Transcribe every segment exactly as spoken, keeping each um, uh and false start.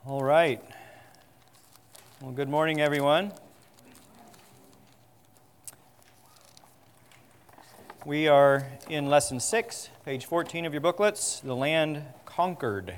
All right. Well, good morning, everyone. We are in lesson six, page fourteen of your booklets, the land conquered.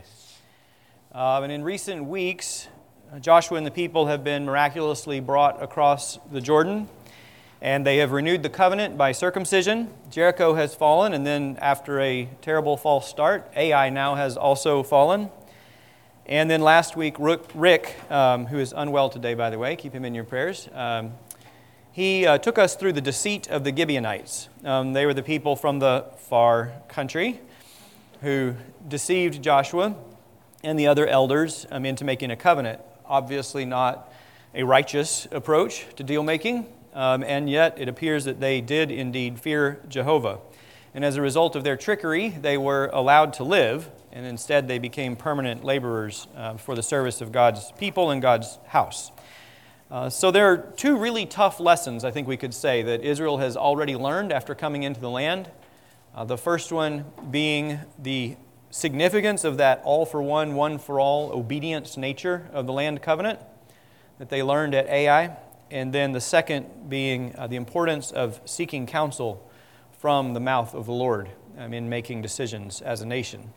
Uh, and in recent weeks, Joshua and the people have been miraculously brought across the Jordan, and they have renewed the covenant by circumcision. Jericho has fallen, and then after a terrible false start, Ai now has also fallen. And then last week, Rick, um, who is unwell today, by the way, keep him in your prayers, um, he uh, took us through the deceit of the Gibeonites. Um, they were the people from the far country who deceived Joshua and the other elders um, into making a covenant. Obviously not a righteous approach to deal-making, um, and yet it appears that they did indeed fear Jehovah. And as a result of their trickery, they were allowed to live, and instead they became permanent laborers uh, for the service of God's people and God's house. Uh, so there are two really tough lessons, I think we could say, that Israel has already learned after coming into the land. Uh, the first one being the significance of that all-for-one, one-for-all obedience nature of the land covenant that they learned at Ai. And then the second being uh, the importance of seeking counsel from the mouth of the Lord um, in making decisions as a nation.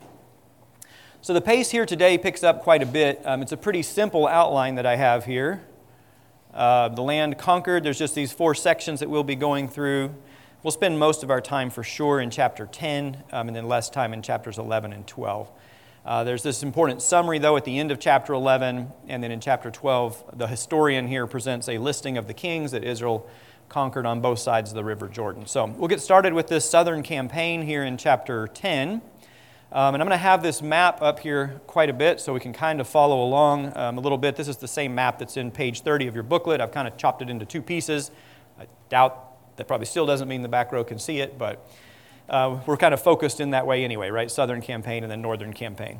So the pace here today picks up quite a bit. Um, it's a pretty simple outline that I have here. Uh, the land conquered, there's just these four sections that we'll be going through. We'll spend most of our time for sure in chapter ten, um, and then less time in chapters eleven and twelve. Uh, there's this important summary, though, at the end of chapter eleven, and then in chapter twelve, the historian here presents a listing of the kings that Israel conquered on both sides of the River Jordan. So we'll get started with this southern campaign here in chapter ten. Um, and I'm going to have this map up here quite a bit so we can kind of follow along um, a little bit. This is the same map that's in page thirty of your booklet. I've kind of chopped it into two pieces. I doubt that probably still doesn't mean the back row can see it, but uh, we're kind of focused in that way anyway, right? Southern campaign and then northern campaign.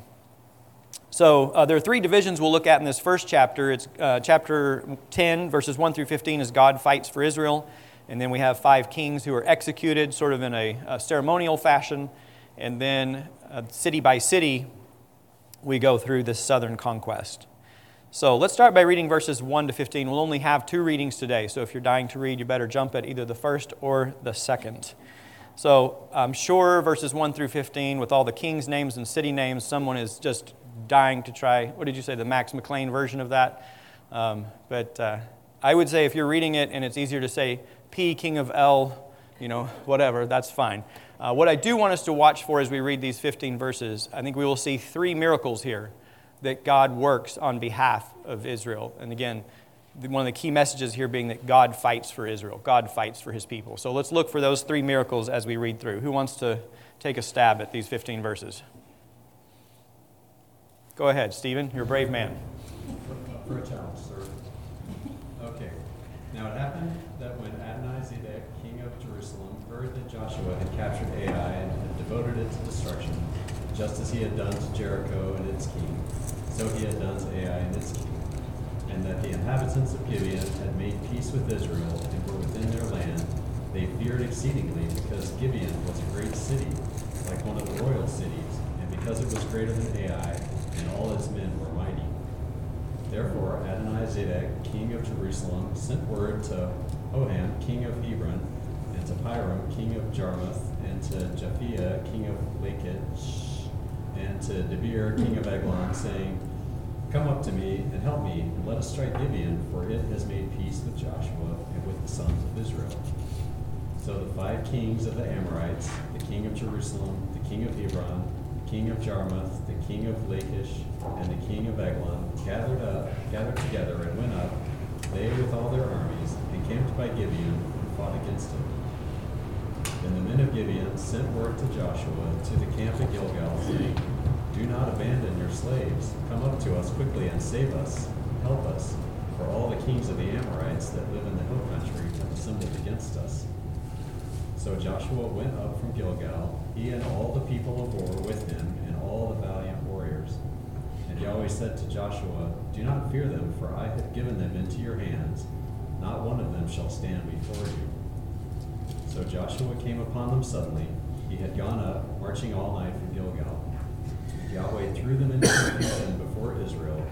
So uh, there are three divisions we'll look at in this first chapter. It's uh, chapter ten, verses one through fifteen, is God fights for Israel. And then we have five kings who are executed sort of in a, a ceremonial fashion. And then uh, city by city, we go through this southern conquest. So let's start by reading verses one to fifteen. We'll only have two readings today, so if you're dying to read, you better jump at either the first or the second. So I'm sure verses one through fifteen, with all the kings' names and city names, someone is just dying to try, what did you say, the Max McLean version of that? Um, but uh, I would say if you're reading it and it's easier to say P, king of L, you know, whatever, that's fine. Uh, what I do want us to watch for as we read these fifteen verses, I think we will see three miracles here that God works on behalf of Israel. And again, one of the key messages here being that God fights for Israel. God fights for his people. So let's look for those three miracles as we read through. Who wants to take a stab at these fifteen verses? Go ahead, Stephen. You're a brave man. For a challenge, sir. Okay. Now it happened that when Adonai-Zedek, king of Jerusalem, heard that Joshua had captured Ai and had devoted it to destruction, just as he had done to Jericho and its king, so he had done to Ai and its king, and that the inhabitants of Gibeon had made peace with Israel and were within their land, they feared exceedingly, because Gibeon was a great city, like one of the royal cities, and because it was greater than Ai, and all its men were mighty. Therefore Adonai-Zedek, king of Jerusalem, sent word to Hoham, king of Hebron, and to Piram, king of Jarmuth, and to Japhia, king of Lachish, and to Debir, king of Eglon, saying, Come up to me and help me, and let us strike Gibeon, for it has made peace with Joshua and with the sons of Israel. So the five kings of the Amorites, the king of Jerusalem, the king of Hebron, the king of Jarmuth, the king of Lachish, and the king of Eglon, gathered up, gathered together, and went up, they with all their armies, and camped by Gibeon, and fought against it. Then the men of Gibeon sent word to Joshua to the camp at Gilgal, saying, Do not abandon your slaves. Come up to us quickly and save us. Help us, for all the kings of the Amorites that live in the hill country have assembled against us. So Joshua went up from Gilgal, he and all the people of war with him, and all the valiant warriors. And Yahweh said to Joshua, Do not fear them, for I have given them into your hands. Not one of them shall stand before you. So Joshua came upon them suddenly. He had gone up, marching all night from Gilgal. Yahweh threw them into confusion before Israel,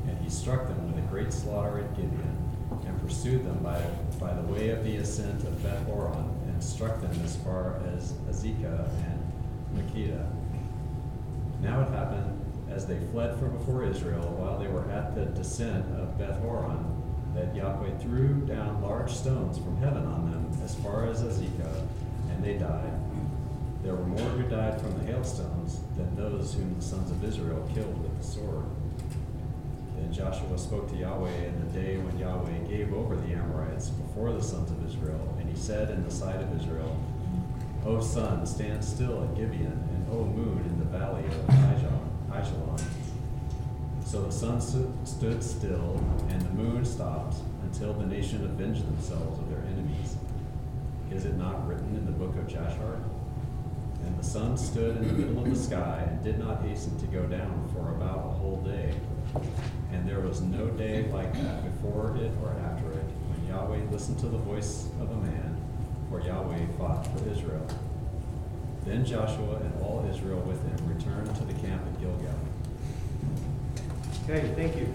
And he struck them with a great slaughter at Gibeon, and pursued them by, by the way of the ascent of Beth-horon, and struck them as far as Azekah and Makkedah. Now it happened, as they fled from before Israel, while they were at the descent of Beth-horon, that Yahweh threw down large stones from heaven on them as far as Azekah, and they died. There were more who died from the hailstones than those whom the sons of Israel killed with the sword. Then Joshua spoke to Yahweh in the day when Yahweh gave over the Amorites before the sons of Israel, and he said in the sight of Israel, O sun, stand still at Gibeon, and O moon in the valley of Ajalon. So the sun stood still, and the moon stopped, until the nation avenged themselves of their enemies. Is it not written in the book of Jashar? And the sun stood in the middle of the sky, and did not hasten to go down for about a whole day. And there was no day like that before it or after it, when Yahweh listened to the voice of a man, for Yahweh fought for Israel. Then Joshua and all Israel with him returned to the camp at Gilgal. Okay, thank you.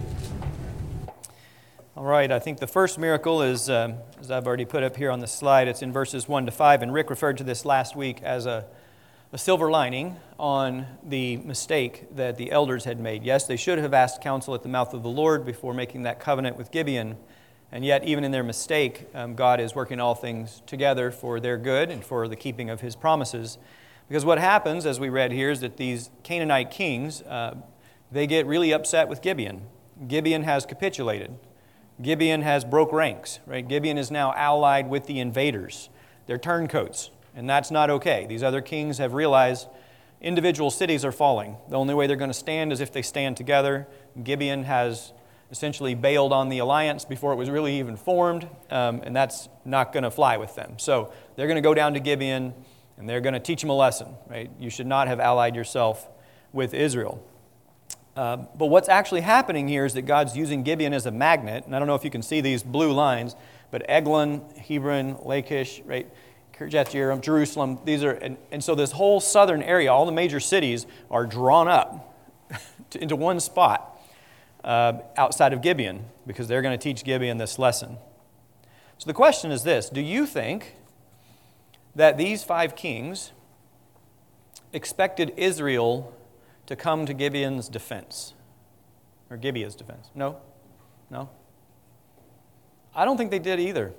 All right, I think the first miracle is, um, as I've already put up here on the slide, it's in verses one to five, and Rick referred to this last week as a, a silver lining on the mistake that the elders had made. Yes, they should have asked counsel at the mouth of the Lord before making that covenant with Gibeon, and yet even in their mistake, um, God is working all things together for their good and for the keeping of His promises. Because what happens, as we read here, is that these Canaanite kings, uh, they get really upset with Gibeon. Gibeon has capitulated. Gibeon has broke ranks, right? Gibeon is now allied with the invaders. They're turncoats, and that's not okay. These other kings have realized individual cities are falling. The only way they're going to stand is if they stand together. Gibeon has essentially bailed on the alliance before it was really even formed, um, and that's not going to fly with them. So they're going to go down to Gibeon, and they're going to teach them a lesson, right? You should not have allied yourself with Israel. Uh, but what's actually happening here is that God's using Gibeon as a magnet, and I don't know if you can see these blue lines, but Eglon, Hebron, Lachish, right, Kirjath Jearim, Jerusalem, these are, and, and so this whole southern area, all the major cities are drawn up to, into one spot uh, outside of Gibeon, because they're going to teach Gibeon this lesson. So the question is this: do you think that these five kings expected Israel to come to Gibeon's defense? Or Gibeah's defense? No? No? I don't think they did either.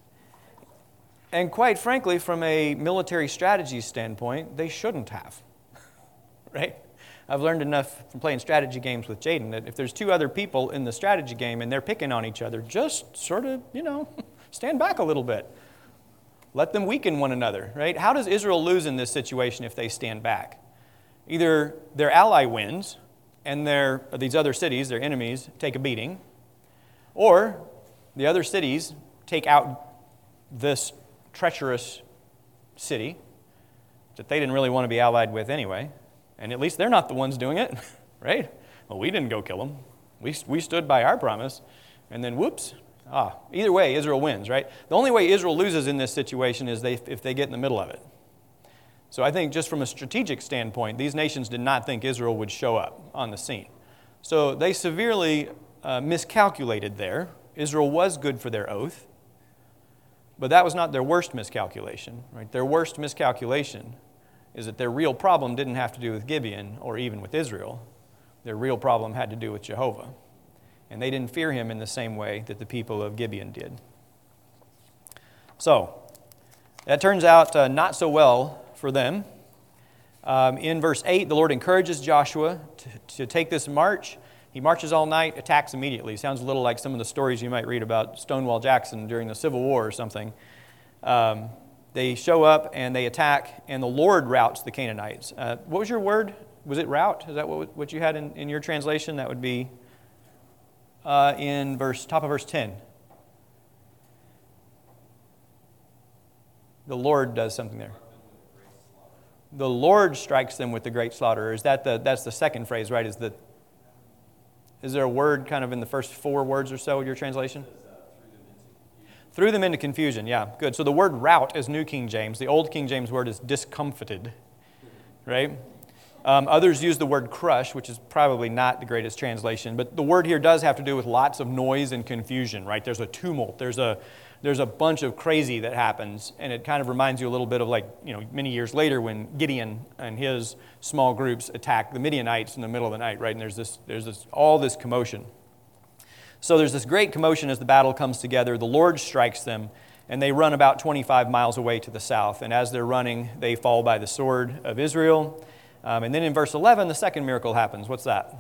And quite frankly, from a military strategy standpoint, they shouldn't have. Right? I've learned enough from playing strategy games with Jaden that if there's two other people in the strategy game and they're picking on each other, just sort of, you know, stand back a little bit. Let them weaken one another, right? How does Israel lose in this situation if they stand back? Either their ally wins and their, these other cities, their enemies, take a beating, or the other cities take out this treacherous city that they didn't really want to be allied with anyway, and at least they're not the ones doing it, right? Well, we didn't go kill them. We, we stood by our promise, and then whoops. Ah, either way, Israel wins, right? The only way Israel loses in this situation is they, if they get in the middle of it. So I think just from a strategic standpoint, these nations did not think Israel would show up on the scene. So they severely uh, miscalculated there. Israel was good for their oath, but that was not their worst miscalculation, right? Their worst miscalculation is that their real problem didn't have to do with Gibeon or even with Israel. Their real problem had to do with Jehovah. And they didn't fear him in the same way that the people of Gibeon did. So, that turns out uh, not so well for them. Um, in verse eight, the Lord encourages Joshua to, to take this march. He marches all night, attacks immediately. Sounds a little like some of the stories you might read about Stonewall Jackson during the Civil War or something. Um, they show up and they attack, and the Lord routs the Canaanites. Uh, what was your word? Was it rout? Is that what, what you had in, in your translation? That would be uh, in verse top of verse ten. The Lord does something there. The Lord strikes them with the great slaughter. Is that the that's the second phrase, right? Is the is there a word kind of in the first four words or so of your translation? Threw them into confusion. Yeah, good. So the word rout is New King James. The Old King James word is discomfited, right? Um, others use the word crush, which is probably not the greatest translation, but the word here does have to do with lots of noise and confusion, right? There's a tumult, there's a there's a bunch of crazy that happens, and it kind of reminds you a little bit of like, you know, many years later when Gideon and his small groups attack the Midianites in the middle of the night, right? And there's this there's this all this commotion. So there's this great commotion as the battle comes together. The Lord strikes them, and they run about twenty-five miles away to the south, and as they're running, they fall by the sword of Israel. Um, and then in verse eleven, the second miracle happens. What's that?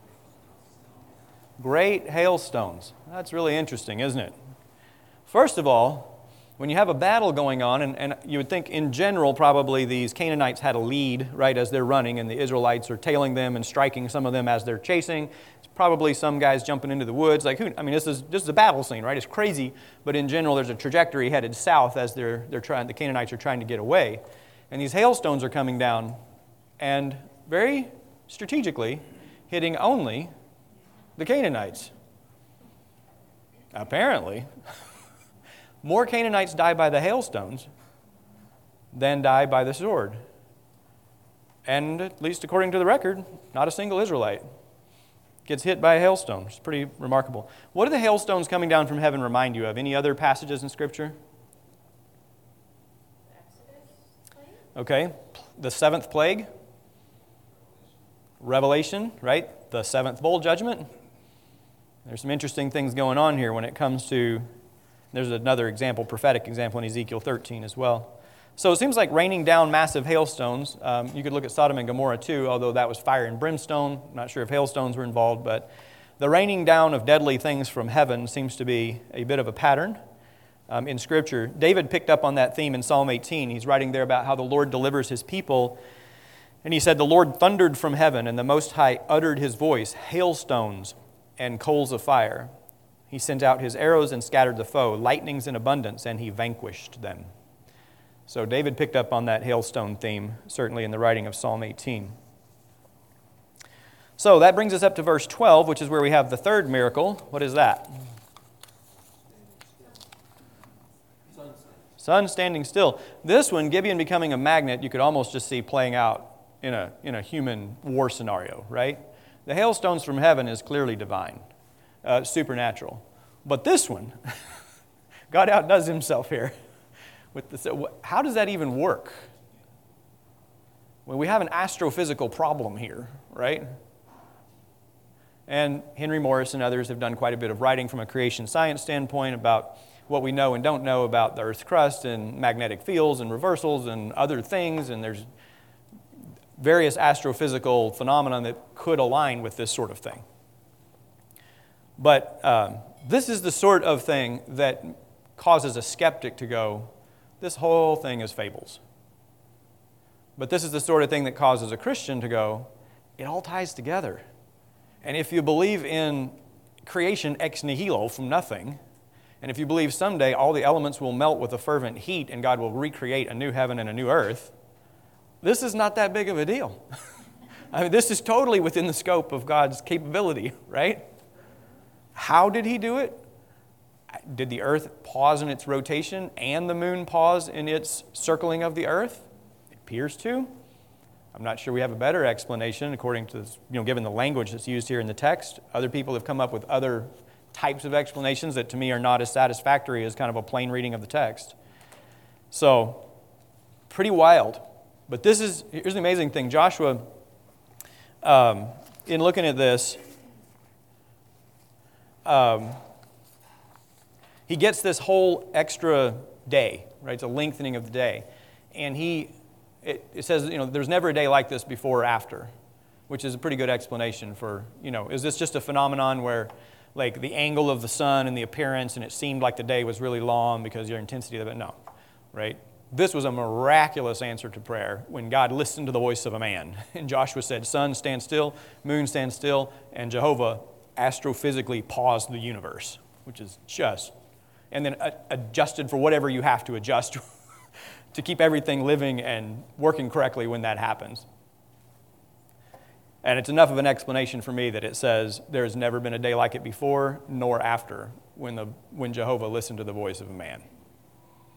Great hailstones. That's really interesting, isn't it? First of all, when you have a battle going on, and, and you would think in general probably these Canaanites had a lead, right, as they're running, and the Israelites are tailing them and striking some of them as they're chasing. It's probably some guys jumping into the woods. Like, who? I mean, this is this is a battle scene, right? It's crazy, but in general, there's a trajectory headed south as they're they're trying. The Canaanites are trying to get away, and these hailstones are coming down. And very strategically hitting only the Canaanites. Apparently, more Canaanites die by the hailstones than die by the sword. And at least according to the record, not a single Israelite gets hit by a hailstone. It's pretty remarkable. What do the hailstones coming down from heaven remind you of? Any other passages in Scripture? Okay, the seventh plague. Revelation, right? The seventh bowl judgment. There's some interesting things going on here when it comes to, there's another example, prophetic example in Ezekiel thirteen as well. So it seems like raining down massive hailstones. Um, you could look at Sodom and Gomorrah too, although that was fire and brimstone. I'm not sure if hailstones were involved, but the raining down of deadly things from heaven seems to be a bit of a pattern um, in Scripture. David picked up on that theme in Psalm eighteen. He's writing there about how the Lord delivers his people. And he said, the Lord thundered from heaven, and the Most High uttered his voice, hailstones and coals of fire. He sent out his arrows and scattered the foe, lightnings in abundance, and he vanquished them. So David picked up on that hailstone theme, certainly in the writing of Psalm eighteen. So that brings us up to verse twelve, which is where we have the third miracle. What is that? Sun standing still. This one, Gibeon becoming a magnet, you could almost just see playing out in a in a human war scenario, right? The hailstones from heaven is clearly divine, uh, supernatural. But this one, God outdoes himself here. With this, how does that even work? Well, we have an astrophysical problem here, right? And Henry Morris and others have done quite a bit of writing from a creation science standpoint about what we know and don't know about the Earth's crust and magnetic fields and reversals and other things, and there's various astrophysical phenomena that could align with this sort of thing. But um, this is the sort of thing that causes a skeptic to go, this whole thing is fables. But this is the sort of thing that causes a Christian to go, it all ties together. And if you believe in creation ex nihilo, from nothing, and if you believe someday all the elements will melt with a fervent heat and God will recreate a new heaven and a new earth, this is not that big of a deal. I mean, this is totally within the scope of God's capability, right? How did he do it? Did the earth pause in its rotation and the moon pause in its circling of the earth? It appears to. I'm not sure we have a better explanation according to, this, you know, given the language that's used here in the text. Other people have come up with other types of explanations that to me are not as satisfactory as kind of a plain reading of the text. So, pretty wild. But this is, here's the amazing thing. Joshua, um, in looking at this, um, he gets this whole extra day, right? It's a lengthening of the day. And he, it, it says, you know, there's never a day like this before or after, which is a pretty good explanation for, you know, is this just a phenomenon where, like, the angle of the sun and the appearance and it seemed like the day was really long because your intensity of it? No, right? This was a miraculous answer to prayer when God listened to the voice of a man. And Joshua said, sun, stand still, moon, stand still, and Jehovah astrophysically paused the universe, which is just, and then adjusted for whatever you have to adjust to keep everything living and working correctly when that happens. And it's enough of an explanation for me that it says there has never been a day like it before nor after when the when Jehovah listened to the voice of a man.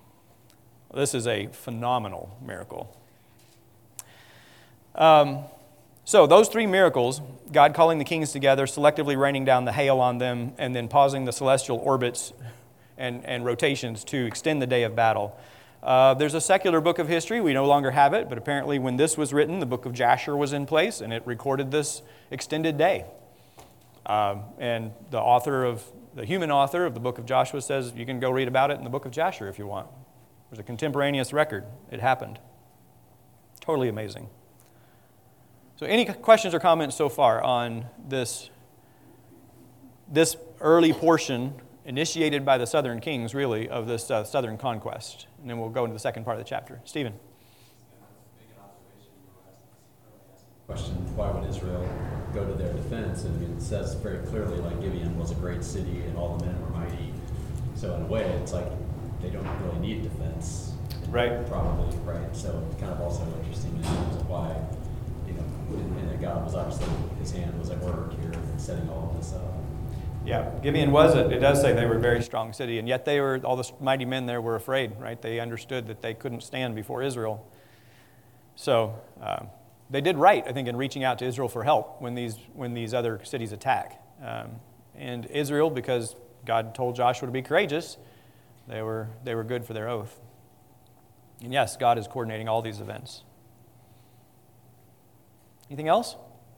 This is a phenomenal miracle. Um, So those three miracles, God calling the kings together, selectively raining down the hail on them, and then pausing the celestial orbits and, and rotations to extend the day of battle. Uh, there's a secular book of history. We no longer have it, but apparently when this was written, the book of Jasher was in place, and it recorded this extended day. Um, and the author of, the human author of the book of Joshua says you can go read about it in the book of Jasher if you want. There's a contemporaneous record. It happened. Totally amazing. So any questions or comments so far on this, this early portion initiated by the southern kings, really, of this uh, southern conquest? And then we'll go into the second part of the chapter. Stephen? Question, why would Israel go to their defense? And I mean, it says very clearly, like, Gibeon was a great city and all the men were mighty. So in a way, it's like they don't really need defense. Right. Probably, right? So it's kind of also interesting in terms of why, you know, and, and that God was obviously, his hand was at work here in setting all of this up. Yeah, Gibeon was, it, it does say they were a very strong city, and yet they were, all the mighty men there were afraid, right? They understood that they couldn't stand before Israel. So uh, they did right, I think, in reaching out to Israel for help when these, when these other cities attack. Um, and Israel, because God told Joshua to be courageous, they were, they were good for their oath. And yes, God is coordinating all these events. Anything else?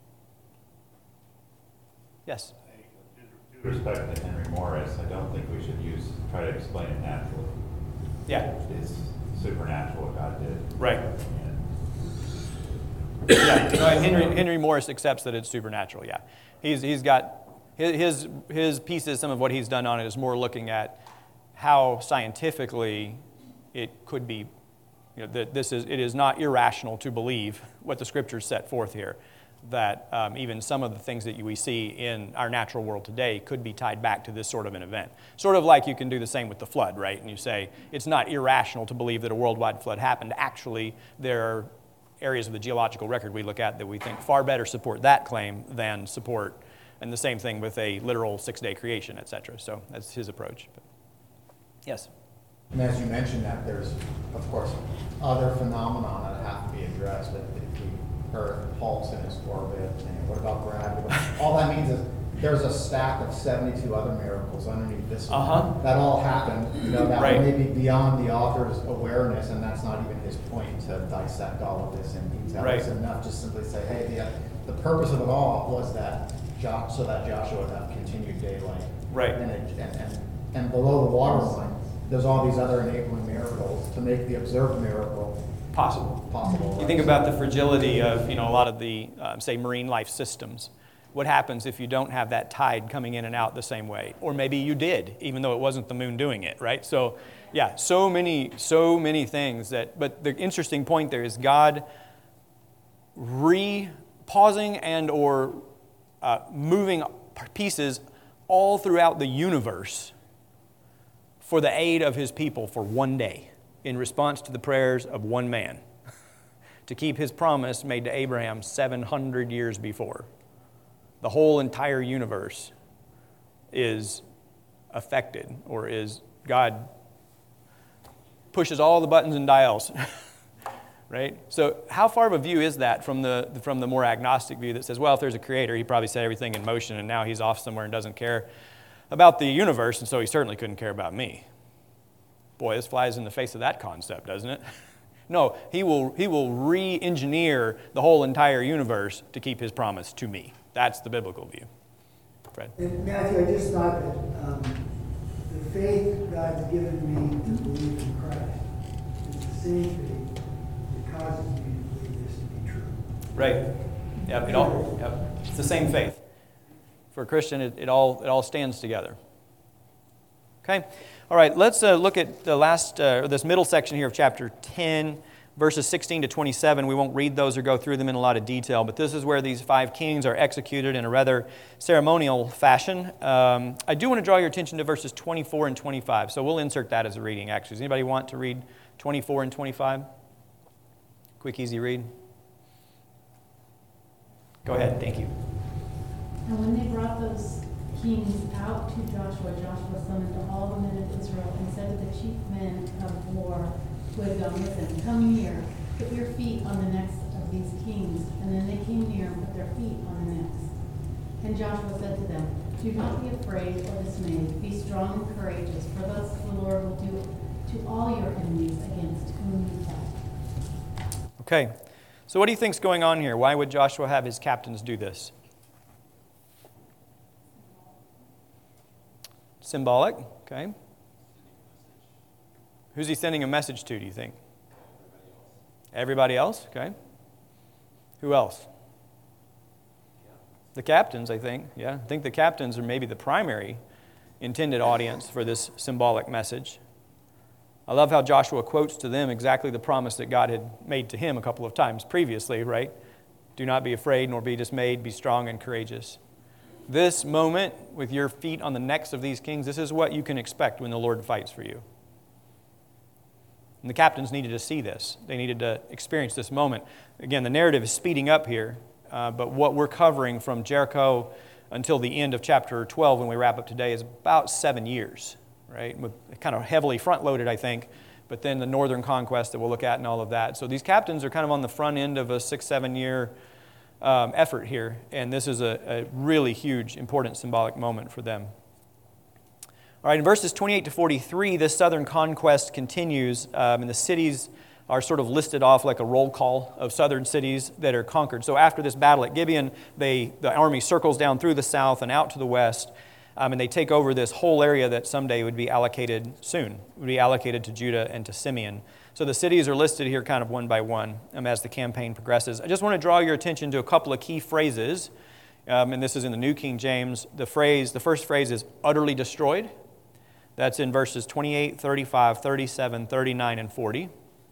Yes? With respect to Henry Morris, I don't think we should use try to explain it naturally. Yeah. It's supernatural what God did. Right. And Yeah. No, Henry, Henry Morris accepts that it's supernatural, yeah. He's, he's got, his, his pieces, some of what he's done on it is more looking at how scientifically it could be, you know, that this is, it is not irrational to believe what the scriptures set forth here, that um, even some of the things that we see in our natural world today could be tied back to this sort of an event. Sort of like you can do the same with the flood, right? And you say, it's not irrational to believe that a worldwide flood happened. Actually, there are areas of the geological record we look at that we think far better support that claim than support, and the same thing with a literal six-day creation, et cetera. So that's his approach. But, yes? And as you mentioned that, there's, of course, other phenomena that have to be addressed. That if we Earth pulse in its orbit, and what about gravity? All that means is there's a stack of seventy-two other miracles underneath this one Uh-huh. that all happened, you know, that Right. may be beyond the author's awareness, and that's not even his point to dissect all of this in detail. Right. It's enough just simply say, hey, the, the purpose of it all was that Jo- so that Joshua would have continued daylight. Right. And, it, and, and, and below the waterline, there's all these other enabling miracles to make the observed miracle Possible. possible. You think about the fragility of, you know, a lot of the, uh, say, marine life systems. What happens if you don't have that tide coming in and out the same way? Or maybe you did, even though it wasn't the moon doing it, right? So, yeah, so many, so many things that, but the interesting point there is God re-pausing and or uh, moving pieces all throughout the universe for the aid of his people for one day, in response to the prayers of one man, to keep his promise made to Abraham seven hundred years before. The whole entire universe is affected, or is, God pushes all the buttons and dials, right? So how far of a view is that from the, from the more agnostic view that says, well, if there's a creator, he probably set everything in motion, and now he's off somewhere and doesn't care about the universe, and so he certainly couldn't care about me. Boy, this flies in the face of that concept, doesn't it? No, he will, he will re-engineer the whole entire universe to keep his promise to me. That's the biblical view. Fred? And Matthew, I just thought that um, the faith God's given me to believe in Christ is the same faith that causes me to believe this to be true. Right. Yep, it all, yep. It's the same faith. For a Christian, it, it all it all stands together. Okay? All right, let's uh, look at the last, uh, this middle section here of chapter ten, verses sixteen to twenty-seven. We won't read those or go through them in a lot of detail, but this is where these five kings are executed in a rather ceremonial fashion. Um, I do want to draw your attention to verses twenty-four and twenty-five, so we'll insert that as a reading, actually. Does anybody want to read twenty-four and twenty-five? Quick, easy read. Go ahead, thank you. And when they brought those kings out to Joshua, Joshua summoned all the men of Israel and said to the chief men of war who had gone with him, "Come here, put your feet on the necks of these kings." And then they came near and put their feet on their necks. And Joshua said to them, "Do not be afraid or dismayed. Be strong and courageous, for thus the Lord will do to all your enemies against whom you fight." Okay, so what do you think's going on here? Why would Joshua have his captains do this? Symbolic, okay. Who's he sending a message to, do you think? Everybody else, okay. Who else? The captains, I think. Yeah, I think the captains are maybe the primary intended audience for this symbolic message. I love how Joshua quotes to them exactly the promise that God had made to him a couple of times previously, right? Do not be afraid nor be dismayed, be strong and courageous. This moment with your feet on the necks of these kings, this is what you can expect when the Lord fights for you. And the captains needed to see this. They needed to experience this moment. Again, the narrative is speeding up here, uh, but what we're covering from Jericho until the end of chapter twelve when we wrap up today is about seven years, right? Kind of heavily front-loaded, I think, but then the northern conquest that we'll look at and all of that. So these captains are kind of on the front end of a six, seven-year um, effort here, and this is a, a really huge, important symbolic moment for them. All right, in verses twenty-eight to forty-three, this southern conquest continues, um, and the cities are sort of listed off like a roll call of southern cities that are conquered. So after this battle at Gibeon, they, the army circles down through the south and out to the west, um, and they take over this whole area that someday would be allocated soon, would be allocated to Judah and to Simeon. So the cities are listed here kind of one by one um, as the campaign progresses. I just want to draw your attention to a couple of key phrases, um, and this is in the New King James. The phrase, the first phrase is utterly destroyed. That's in verses twenty-eight, thirty-five, thirty-seven, thirty-nine, and forty.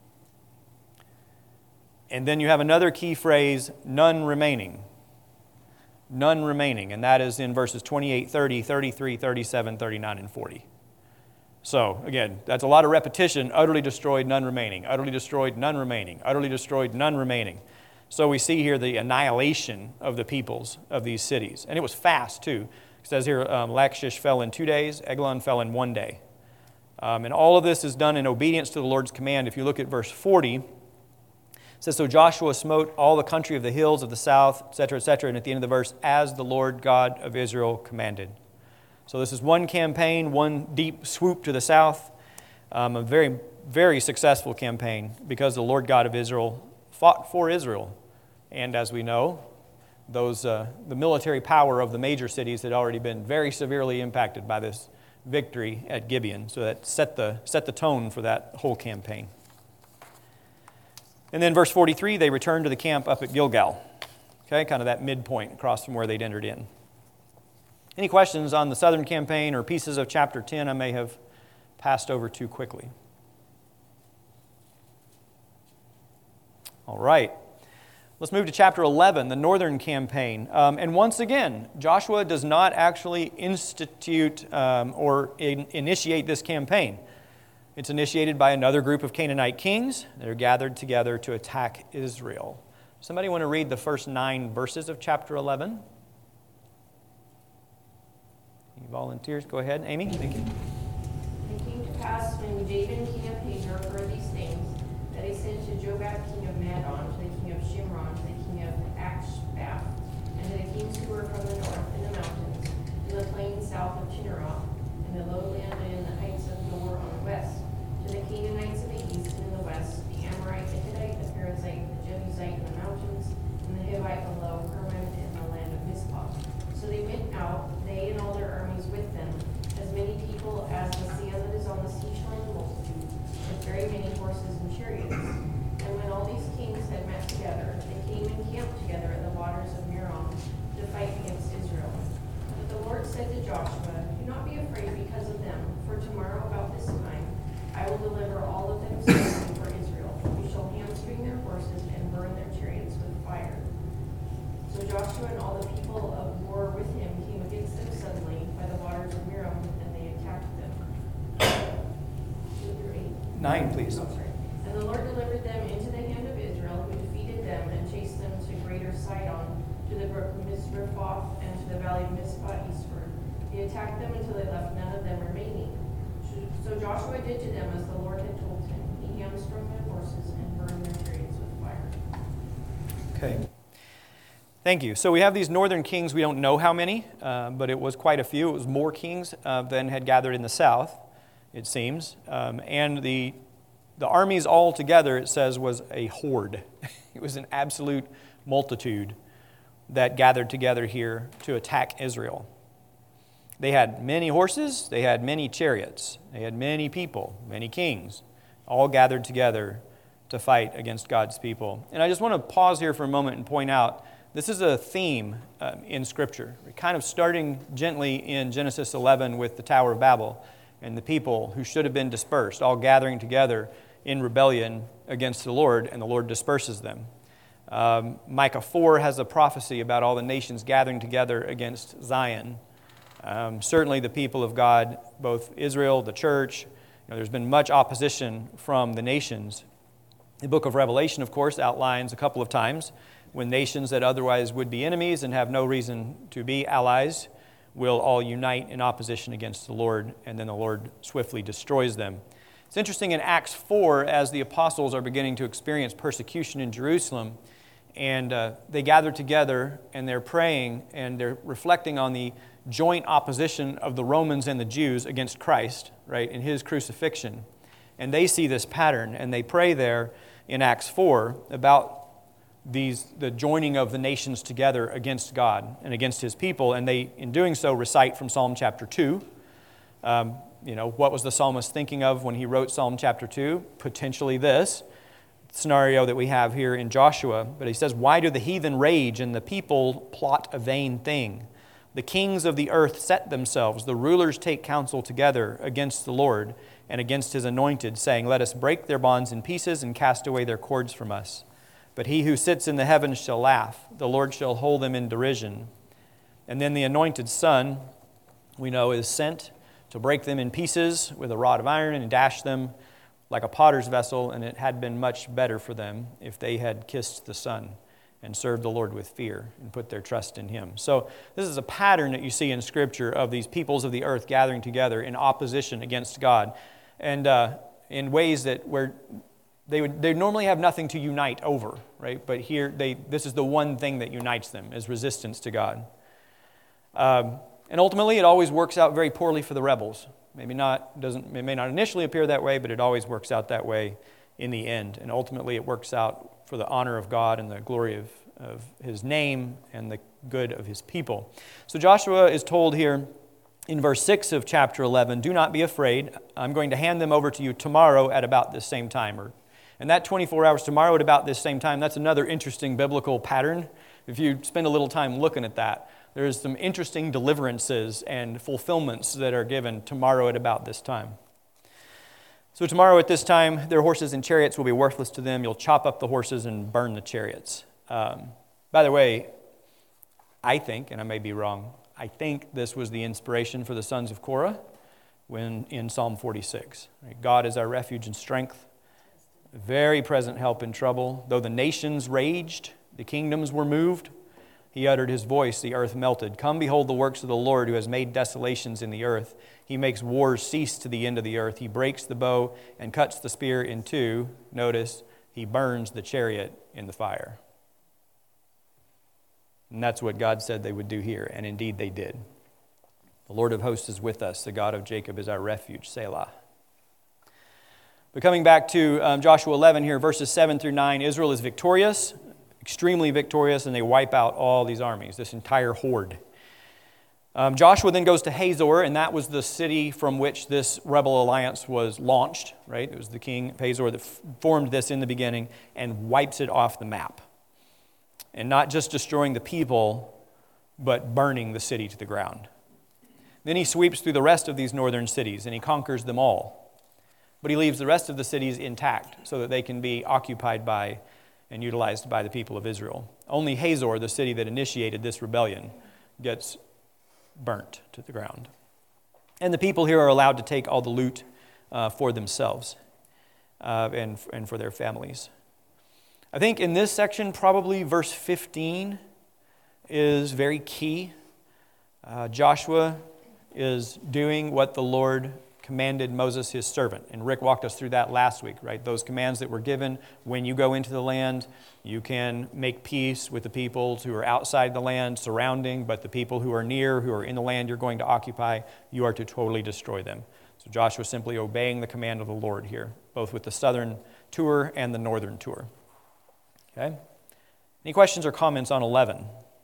And then you have another key phrase, none remaining. None remaining, and that is in verses twenty-eight, thirty, thirty-three, thirty-seven, thirty-nine, and forty. So, again, that's a lot of repetition. Utterly destroyed, none remaining. Utterly destroyed, none remaining. Utterly destroyed, none remaining. So we see here the annihilation of the peoples of these cities. And it was fast, too. It says here, um, Lachish fell in two days, Eglon fell in one day. Um, and all of this is done in obedience to the Lord's command. If you look at verse forty, it says, "So Joshua smote all the country of the hills of the south," et cetera, et cetera. And at the end of the verse, "as the Lord God of Israel commanded." So this is one campaign, one deep swoop to the south. Um, a very, very successful campaign because the Lord God of Israel fought for Israel. And as we know, those uh, the military power of the major cities had already been very severely impacted by this victory at Gibeon. So that set the, set the tone for that whole campaign. And then verse forty-three, they returned to the camp up at Gilgal. Okay, kind of that midpoint across from where they'd entered in. Any questions on the southern campaign or pieces of chapter ten I may have passed over too quickly? All right. Let's move to chapter eleven, the northern campaign. Um, and once again, Joshua does not actually institute um, or in, initiate this campaign. It's initiated by another group of Canaanite kings that are gathered together to attack Israel. Somebody want to read the first nine verses of chapter eleven? Any volunteers? Go ahead. Amy, thank you. It came to pass when Jabin, king of Hazor, heard these things, that he sent to Jobab, king of Madon, to the king of Shimron, to the king of Achshaph, and to the kings who were from the north in the mountains, in the plain south of Chinneroth, in the lowland and in the heights of Dor on the west, to the Canaanites in the east and in the west, the Amorite, the Hittite, the Perizzite, the Jebusite in the mountains, and the Hivite below Hermon in the land of Mizpah. So they went out, they and all their armies with them, as many people as the sand that is on the seashore in multitude, with very many horses and chariots. And when all these kings had met together, they came and camped together at the waters of Merom to fight against Israel. But the Lord said to Joshua, "Do not be afraid because of them, for tomorrow about this time I will deliver all of them safely for Israel. You shall hamstring their horses and burn their chariots with fire." So Joshua and all the people of war with him came against them suddenly by the waters of Merom, and they attacked them. Two through eight. Nine, please. Oh, sorry. And the Lord delivered them into the hand of Israel, who defeated them and chased them to greater Sidon, to the brook Mizrephoth, and to the valley of Mizpah eastward. They attacked them until they left none of them remaining. So Joshua did to them as the Lord had told him. He hamstrung their horses and burned their chariots with fire. Okay. Thank you. So we have these northern kings. We don't know how many, uh, but it was quite a few. It was more kings uh, than had gathered in the south, it seems. Um, and the the armies all together, it says, was a horde. It was an absolute multitude that gathered together here to attack Israel. They had many horses. They had many chariots. They had many people, many kings, all gathered together to fight against God's people. And I just want to pause here for a moment and point out this is a theme uh, in Scripture. We're kind of starting gently in Genesis eleven with the Tower of Babel and the people who should have been dispersed, all gathering together in rebellion against the Lord, and the Lord disperses them. Um, Micah four has a prophecy about all the nations gathering together against Zion. Um, certainly the people of God, both Israel, the church, you know, there's been much opposition from the nations. The book of Revelation, of course, outlines a couple of times when nations that otherwise would be enemies and have no reason to be allies will all unite in opposition against the Lord, and then the Lord swiftly destroys them. It's interesting in Acts four, as the apostles are beginning to experience persecution in Jerusalem, and uh, they gather together and they're praying and they're reflecting on the joint opposition of the Romans and the Jews against Christ, right, in his crucifixion. And they see this pattern, and they pray there in Acts four about these the joining of the nations together against God and against his people, and they, in doing so, recite from Psalm chapter two. Um, you know, what was the psalmist thinking of when he wrote Psalm chapter two? Potentially this scenario that we have here in Joshua. But he says, "Why do the heathen rage and the people plot a vain thing? The kings of the earth set themselves, the rulers take counsel together against the Lord and against his anointed, saying, Let us break their bonds in pieces and cast away their cords from us. But he who sits in the heavens shall laugh. The Lord shall hold them in derision." And then the anointed son, we know, is sent to break them in pieces with a rod of iron and dash them like a potter's vessel, and it had been much better for them if they had kissed the Son and served the Lord with fear and put their trust in him. So this is a pattern that you see in Scripture of these peoples of the earth gathering together in opposition against God, and uh, in ways that where They would they normally have nothing to unite over, right? But here, they this is the one thing that unites them, is resistance to God. Um, and ultimately, it always works out very poorly for the rebels. Maybe not doesn't it may not initially appear that way, but it always works out that way in the end. And ultimately, it works out for the honor of God and the glory of, of his name and the good of his people. So Joshua is told here in verse six of chapter eleven, "Do not be afraid. I'm going to hand them over to you tomorrow at about this same time." Or And that twenty-four hours tomorrow at about this same time, that's another interesting biblical pattern. If you spend a little time looking at that, there's some interesting deliverances and fulfillments that are given tomorrow at about this time. So tomorrow at this time, their horses and chariots will be worthless to them. You'll chop up the horses and burn the chariots. Um, by the way, I think, and I may be wrong, I think this was the inspiration for the sons of Korah when in Psalm forty-six. God is our refuge and strength, very present help in trouble. Though the nations raged, the kingdoms were moved. He uttered his voice, the earth melted. Come behold the works of the Lord, who has made desolations in the earth. He makes wars cease to the end of the earth. He breaks the bow and cuts the spear in two. Notice, he burns the chariot in the fire. And that's what God said they would do here, and indeed they did. The Lord of hosts is with us. The God of Jacob is our refuge. Selah. But coming back to um, Joshua eleven here, verses seven through nine, Israel is victorious, extremely victorious, and they wipe out all these armies, this entire horde. Um, Joshua then goes to Hazor, and that was the city from which this rebel alliance was launched, right? It was the king of Hazor that f- formed this in the beginning and wipes it off the map. And not just destroying the people, but burning the city to the ground. Then he sweeps through the rest of these northern cities, and he conquers them all. But he leaves the rest of the cities intact so that they can be occupied by and utilized by the people of Israel. Only Hazor, the city that initiated this rebellion, gets burnt to the ground. And the people here are allowed to take all the loot uh, for themselves uh, and, and for their families. I think in this section, probably verse fifteen is very key. Uh, Joshua is doing what the Lord commanded Moses his servant. And Rick walked us through that last week, right? Those commands that were given when you go into the land, you can make peace with the people who are outside the land, surrounding, but the people who are near, who are in the land you're going to occupy, you are to totally destroy them. So Joshua simply obeying the command of the Lord here, both with the southern tour and the northern tour. Okay? Any questions or comments on eleven?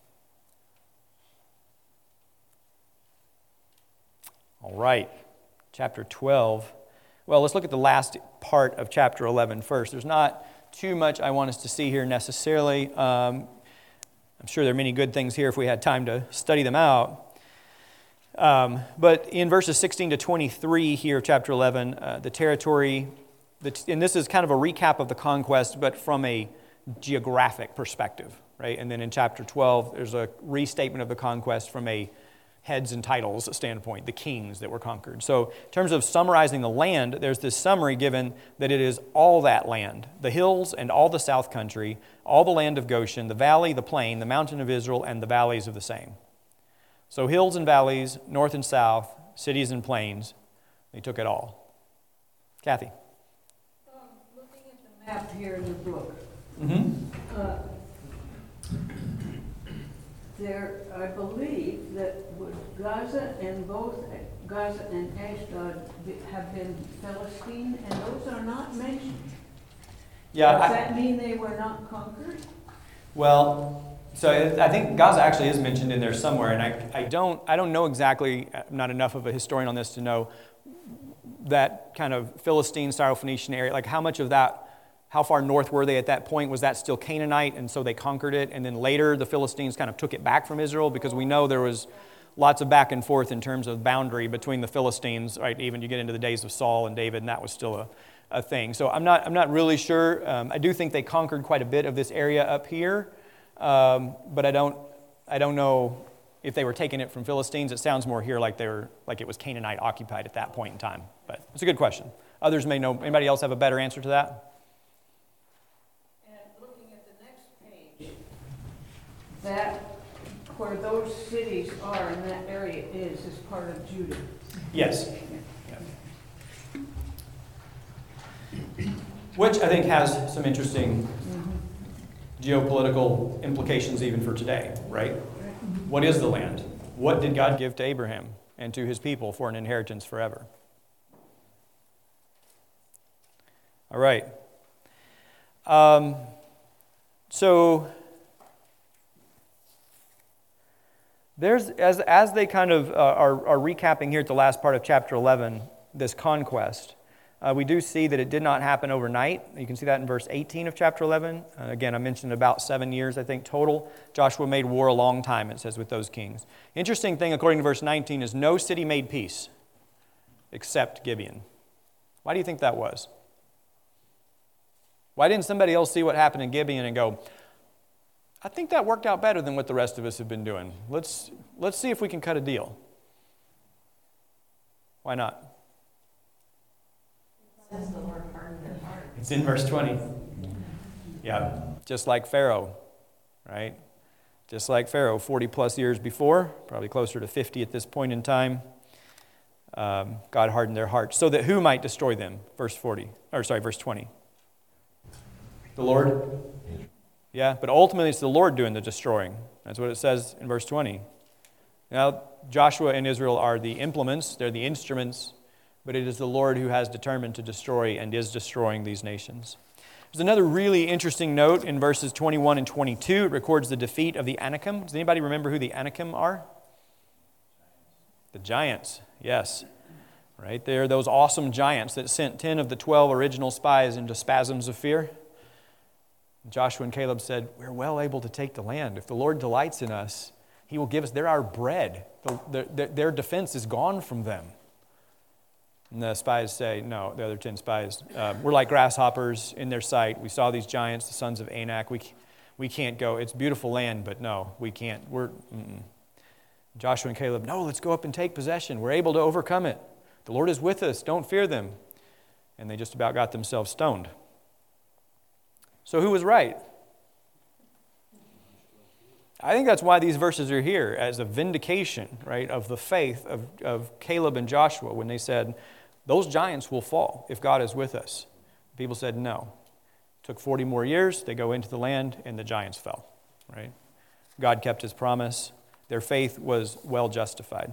All right, chapter twelve. Well, let's look at the last part of chapter eleven first. There's not too much I want us to see here necessarily. Um, I'm sure there are many good things here if we had time to study them out. Um, but in verses sixteen to twenty-three here of chapter eleven, uh, the territory, the, and this is kind of a recap of the conquest, but from a geographic perspective, right? And then in chapter twelve, there's a restatement of the conquest from a heads and titles standpoint, the kings that were conquered. So in terms of summarizing the land, there's this summary given that it is all that land, the hills and all the south country, all the land of Goshen, the valley, the plain, the mountain of Israel, and the valleys of the same. So hills and valleys, north and south, cities and plains, they took it all. Kathy? Um, looking at the map here in the book, Mm-hmm. uh, there, I believe that would Gaza and both Gaza and Ashdod be- have been Philistine, and those are not mentioned. Yeah. Does I- that mean they were not conquered? Well, so I think Gaza actually is mentioned in there somewhere, and I, I don't I don't know exactly, I'm not enough of a historian on this to know that kind of Philistine, Syrophoenician area, like how much of that, how far north were they at that point? Was that still Canaanite, and so they conquered it, and then later the Philistines kind of took it back from Israel, because we know there was lots of back and forth in terms of boundary between the Philistines, right? Even you get into the days of Saul and David, and that was still a, a thing. So I'm not I'm not really sure. Um, I do think they conquered quite a bit of this area up here, um, but I don't I don't know if they were taking it from Philistines. It sounds more here like they were like it was Canaanite occupied at that point in time. But it's a good question. Others may know. Anybody else have a better answer to that? That, where those cities are in that area is, is part of Judah. Yes. Which I think has some interesting geopolitical implications even for today, right? What is the land? What did God give to Abraham and to his people for an inheritance forever? All right. Um, so there's as as they kind of uh, are, are recapping here at the last part of chapter eleven, this conquest. Uh, we do see that it did not happen overnight. You can see that in verse eighteen of chapter eleven. Uh, again, I mentioned about seven years, I think, total. Joshua made war a long time, it says, with those kings. Interesting thing, according to verse nineteen, is no city made peace except Gibeon. Why do you think that was? Why didn't somebody else see what happened in Gibeon and go, I think that worked out better than what the rest of us have been doing. Let's, let's see if we can cut a deal. Why not? Says the Lord hardened their heart. It's in verse twenty. Yeah, just like Pharaoh, right? Just like Pharaoh, forty plus years before, probably closer to fifty at this point in time, um, God hardened their hearts so that who might destroy them? Verse forty, or sorry, verse twenty. The Lord? Yeah, but ultimately it's the Lord doing the destroying. That's what it says in verse twenty. Now, Joshua and Israel are the implements, they're the instruments, but it is the Lord who has determined to destroy and is destroying these nations. There's another really interesting note in verses twenty-one and twenty-two. It records the defeat of the Anakim. Does anybody remember who the Anakim are? The giants, yes. Right there, those awesome giants that sent ten of the twelve original spies into spasms of fear. Joshua and Caleb said, we're well able to take the land. If the Lord delights in us, he will give us, they're our bread. The, the, their defense is gone from them. And the spies say, no, the other ten spies, uh, we're like grasshoppers in their sight. We saw these giants, the sons of Anak. We, we can't go. It's beautiful land, but no, we can't. We're mm-mm. Joshua and Caleb, no, let's go up and take possession. We're able to overcome it. The Lord is with us. Don't fear them. And they just about got themselves stoned. So who was right? I think that's why these verses are here, as a vindication, right, of the faith of, of Caleb and Joshua when they said, those giants will fall if God is with us. People said no. It took forty more years. They go into the land, and the giants fell. Right? God kept his promise. Their faith was well justified.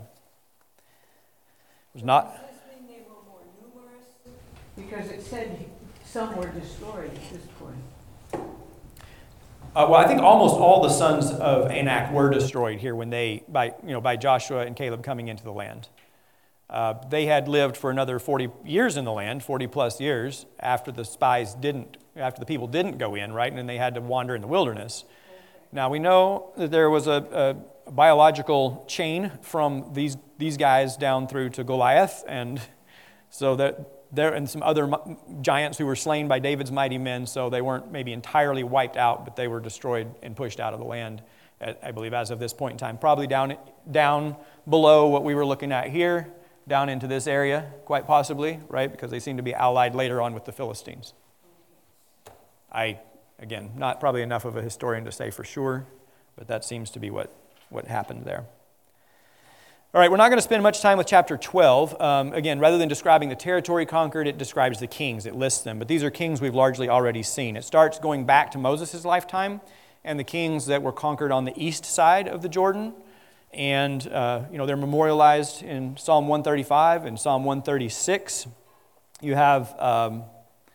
It was not... Does this mean they were more numerous? Because it said some were destroyed at this point. Uh, well, I think almost all the sons of Anak were destroyed here when they, by you know, by Joshua and Caleb coming into the land. Uh, they had lived for another forty years in the land, forty plus years, after the spies didn't, after the people didn't go in, right? And then they had to wander in the wilderness. Now, we know that there was a, a biological chain from these, these guys down through to Goliath, and so that there and some other giants who were slain by David's mighty men, so they weren't maybe entirely wiped out, but they were destroyed and pushed out of the land, I believe, as of this point in time. Probably down, down below what we were looking at here, down into this area, quite possibly, right? Because they seem to be allied later on with the Philistines. I, again, not probably enough of a historian to say for sure, but that seems to be what, what happened there. All right, we're not going to spend much time with chapter twelve. Um, again, rather than describing the territory conquered, it describes the kings. It lists them. But these are kings we've largely already seen. It starts going back to Moses' lifetime and the kings that were conquered on the east side of the Jordan. And, uh, you know, they're memorialized in Psalm one thirty-five and Psalm one thirty-six. You have um,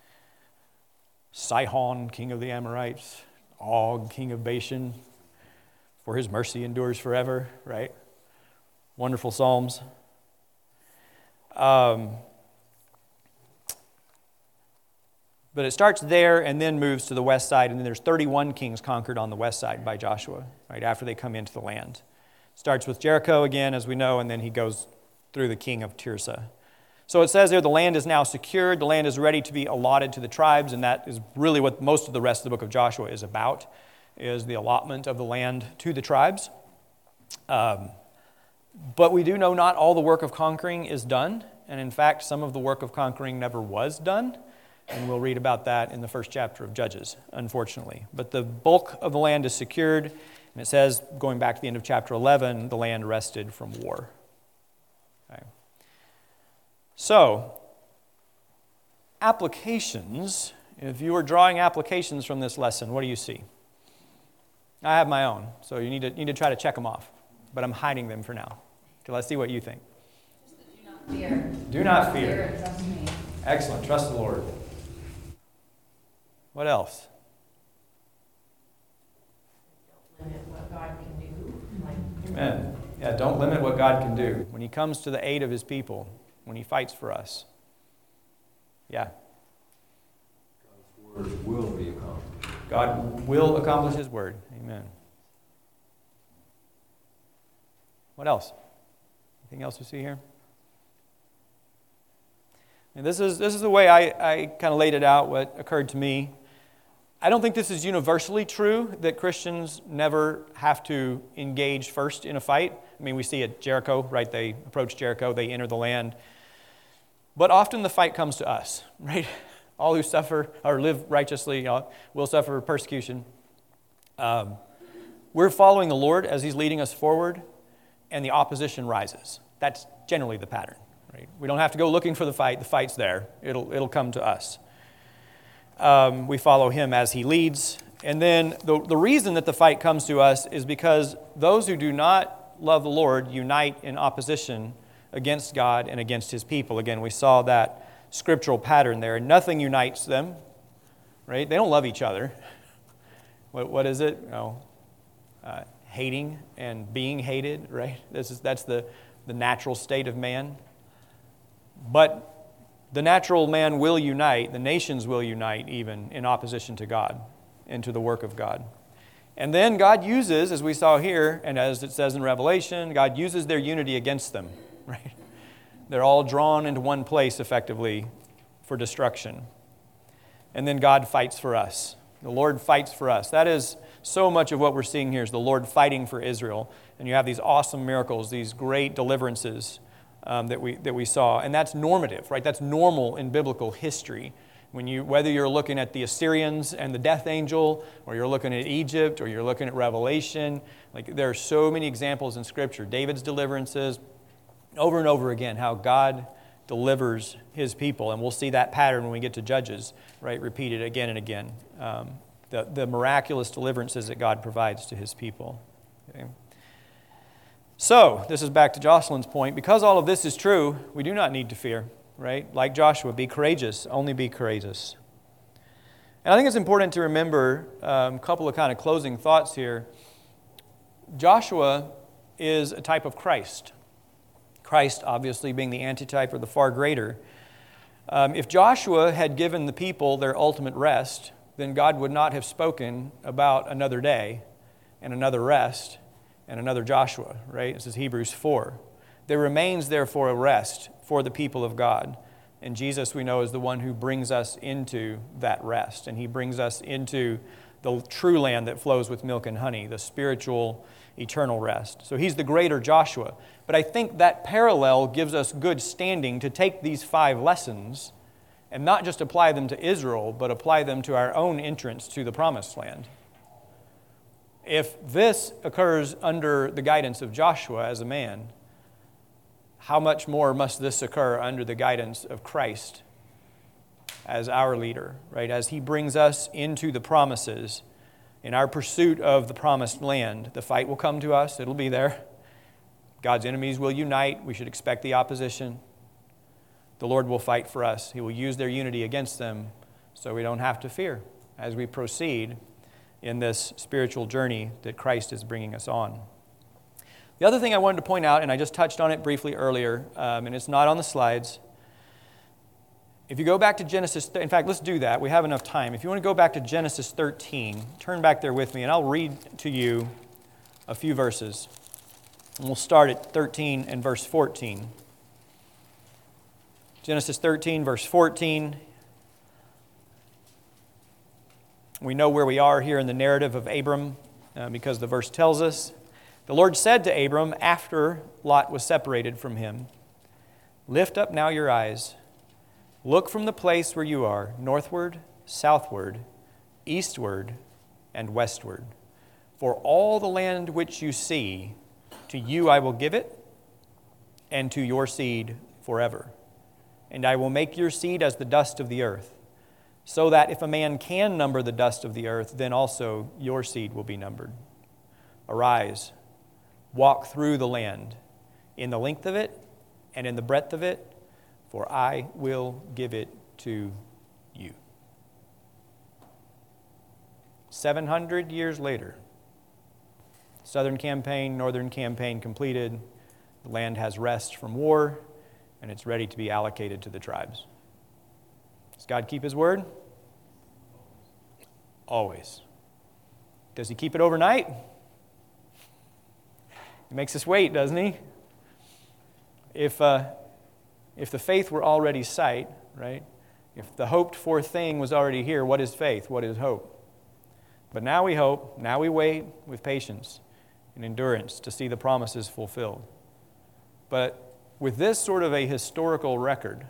Sihon, king of the Amorites, Og, king of Bashan, for his mercy endures forever, right? Wonderful Psalms. Um, but it starts there and then moves to the west side, and then there's thirty-one kings conquered on the west side by Joshua, right, after they come into the land. Starts with Jericho again, as we know, and then he goes through the king of Tirzah. So it says there the land is now secured, the land is ready to be allotted to the tribes, and that is really what most of the rest of the book of Joshua is about, is the allotment of the land to the tribes. Um, but we do know not all the work of conquering is done, and in fact, some of the work of conquering never was done, and we'll read about that in the first chapter of Judges, unfortunately. But the bulk of the land is secured, and it says, going back to the end of chapter eleven, the land rested from war. Okay. So, applications. If you were drawing applications from this lesson, what do you see? I have my own, so you need to, you need to try to check them off. But I'm hiding them for now. Okay, let's see what you think. Do not fear. Do not fear. and trust me. Excellent. Trust the Lord. What else? Limit what God can do. Like, Amen. Yeah, don't limit what God can do. When he comes to the aid of his people, when he fights for us. Yeah. God's word will be accomplished. God will accomplish his word. Amen. What else? Anything else you see here? And this is this is the way I, I kind of laid it out, what occurred to me. I don't think this is universally true, that Christians never have to engage first in a fight. I mean, we see at Jericho, right? They approach Jericho, they enter the land. But often the fight comes to us, right? All who suffer or live righteously, you know, will suffer persecution. Um, we're following the Lord as he's leading us forward, and the opposition rises. That's generally the pattern, right? We don't have to go looking for the fight. The fight's there. It'll, it'll come to us. Um, we follow him as he leads. And then the, the reason that the fight comes to us is because those who do not love the Lord unite in opposition against God and against his people. Again, we saw that scriptural pattern there. Nothing unites them, right? They don't love each other. What, what is it? No, uh, hating and being hated, right? This is that's the, the natural state of man. But the natural man will unite, the nations will unite even in opposition to God and to the work of God. And then God uses, as we saw here, and as it says in Revelation, God uses their unity against them, right? They're all drawn into one place effectively for destruction. And then God fights for us. The Lord fights for us. That is so much of what we're seeing here is the Lord fighting for Israel. And you have these awesome miracles, these great deliverances Um, that we that we saw, and that's normative, right? That's normal in biblical history. When you whether you're looking at the Assyrians and the death angel, or you're looking at Egypt, or you're looking at Revelation, like there are so many examples in Scripture. David's deliverances, over and over again, how God delivers his people. And we'll see that pattern when we get to Judges, right, repeated again and again. Um, the, the miraculous deliverances that God provides to his people. Okay? So, this is back to Jocelyn's point. Because all of this is true, we do not need to fear, right? Like Joshua, be courageous, only be courageous. And I think it's important to remember um, a couple of kind of closing thoughts here. Joshua is a type of Christ. Christ, obviously, being the antitype or the far greater. Um, if Joshua had given the people their ultimate rest, then God would not have spoken about another day and another rest and another Joshua, right? This is Hebrews four. There remains, therefore, a rest for the people of God. And Jesus, we know, is the one who brings us into that rest. And he brings us into the true land that flows with milk and honey, the spiritual, eternal rest. So he's the greater Joshua. But I think that parallel gives us good standing to take these five lessons and not just apply them to Israel, but apply them to our own entrance to the promised land. If this occurs under the guidance of Joshua as a man, how much more must this occur under the guidance of Christ as our leader, right? As he brings us into the promises in our pursuit of the promised land. The fight will come to us. It'll be there. God's enemies will unite. We should expect the opposition. The Lord will fight for us. He will use their unity against them so we don't have to fear as we proceed in this spiritual journey that Christ is bringing us on. The other thing I wanted to point out, and I just touched on it briefly earlier, um, and it's not on the slides. If you go back to Genesis, in fact, let's do that. We have enough time. If you want to go back to Genesis thirteen, turn back there with me, and I'll read to you a few verses. And we'll start at thirteen and verse fourteen. Genesis thirteen, verse fourteen. We know where we are here in the narrative of Abram uh, because the verse tells us. The Lord said to Abram after Lot was separated from him, "Lift up now your eyes. Look from the place where you are, northward, southward, eastward, and westward. For all the land which you see, to you I will give it, and to your seed forever. And I will make your seed as the dust of the earth, so that if a man can number the dust of the earth, then also your seed will be numbered. Arise, walk through the land, in the length of it and in the breadth of it, for I will give it to you." seven hundred years later, Southern campaign, Northern campaign completed. The land has rest from war, and it's ready to be allocated to the tribes. Does God keep his word? Always. Does he keep it overnight? He makes us wait, doesn't he? If uh, if the faith were already sight, right? If the hoped-for thing was already here, what is faith? What is hope? But now we hope, now we wait with patience and endurance to see the promises fulfilled. But with this sort of a historical record,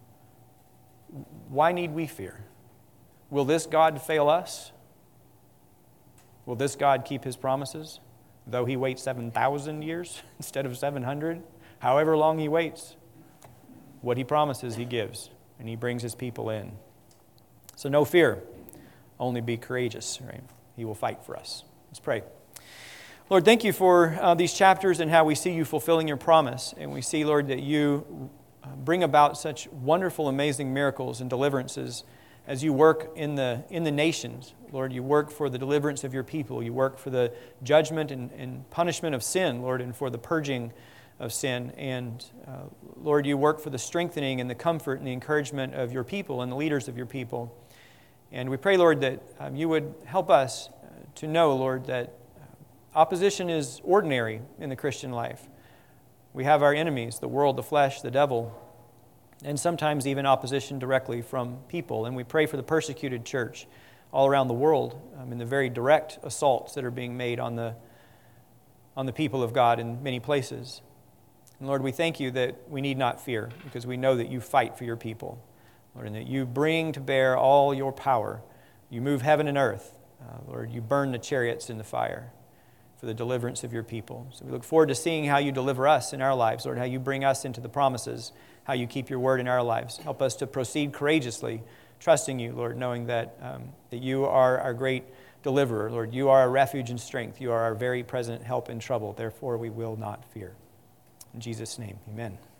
why need we fear? Will this God fail us? Will this God keep his promises, though he waits seven thousand years instead of seven hundred? However long he waits, what he promises he gives, and he brings his people in. So no fear, only be courageous, right? He will fight for us. Let's pray. Lord, thank you for uh, these chapters and how we see you fulfilling your promise. And we see, Lord, that you bring about such wonderful, amazing miracles and deliverances as you work in the in the nations. Lord, you work for the deliverance of your people. You work for the judgment and, and punishment of sin, Lord, and for the purging of sin. And uh, Lord, you work for the strengthening and the comfort and the encouragement of your people and the leaders of your people. And we pray, Lord, that um, you would help us uh, to know, Lord, that opposition is ordinary in the Christian life. We have our enemies, the world, the flesh, the devil, and sometimes even opposition directly from people. And we pray for the persecuted church all around the world um, in the very direct assaults that are being made on the, on the people of God in many places. And Lord, we thank you that we need not fear because we know that you fight for your people, Lord, and that you bring to bear all your power. You move heaven and earth. Uh, Lord, you burn the chariots in the fire. for the deliverance of your people. So we look forward to seeing how you deliver us in our lives, Lord, how you bring us into the promises, how you keep your word in our lives. Help us to proceed courageously, trusting you, Lord, knowing that, um, that you are our great deliverer, Lord. You are our refuge and strength. You are our very present help in trouble. Therefore, we will not fear. In Jesus' name, amen.